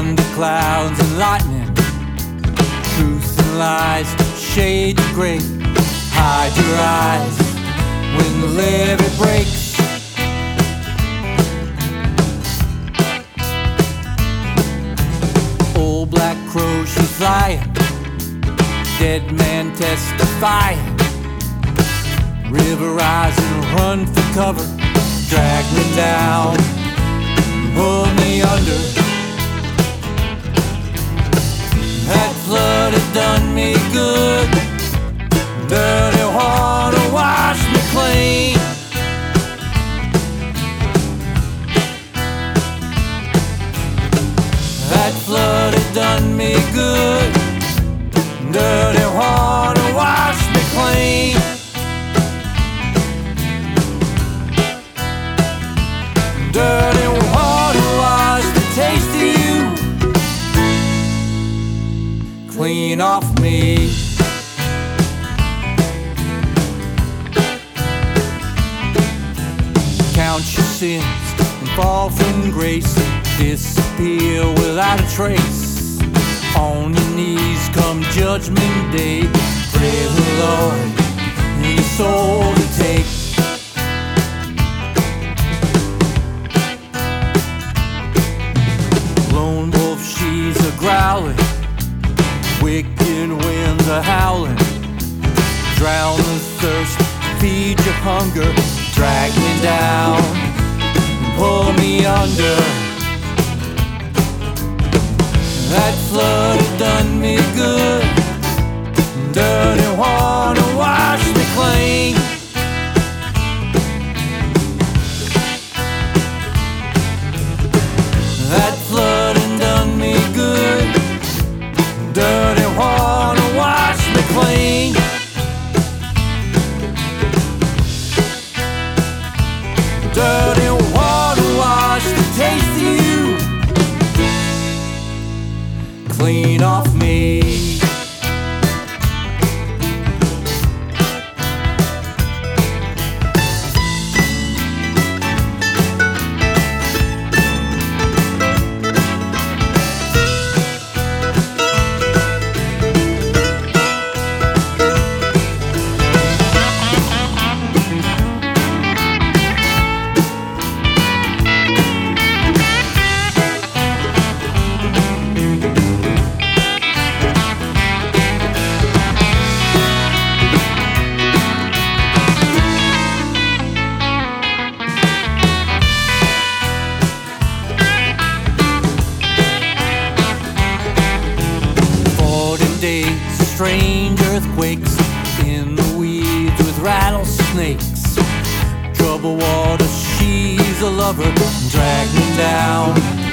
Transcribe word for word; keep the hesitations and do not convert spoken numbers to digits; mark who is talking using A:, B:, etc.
A: thunder clouds and lightning, truth and lies, shade of gray. Hide your eyes when the levee breaks. Old black crow, she's flying, dead man testifying. River rising, run for cover, drag me down, pull me under. That flood had done me good, dirty water washed me clean. That flood had done me good, dirty water washed me clean. Dirty water washed the taste of you clean off me. Count your sins and fall from grace, disappear without a trace. On your knees come judgment day, pray the Lord your soul to take. Lone wolf, she's a growling, wicked winds are howling. Drown the thirst, feed your hunger, drag me down, pull me under. That flood had done me good, dirty water washed me clean. That flood had done me good, dirty water washed me clean. Dirty water washed the taste of you clean off me. Strange earthquakes in the weeds with rattlesnakes. Troubled water, she's a lover, drag me down,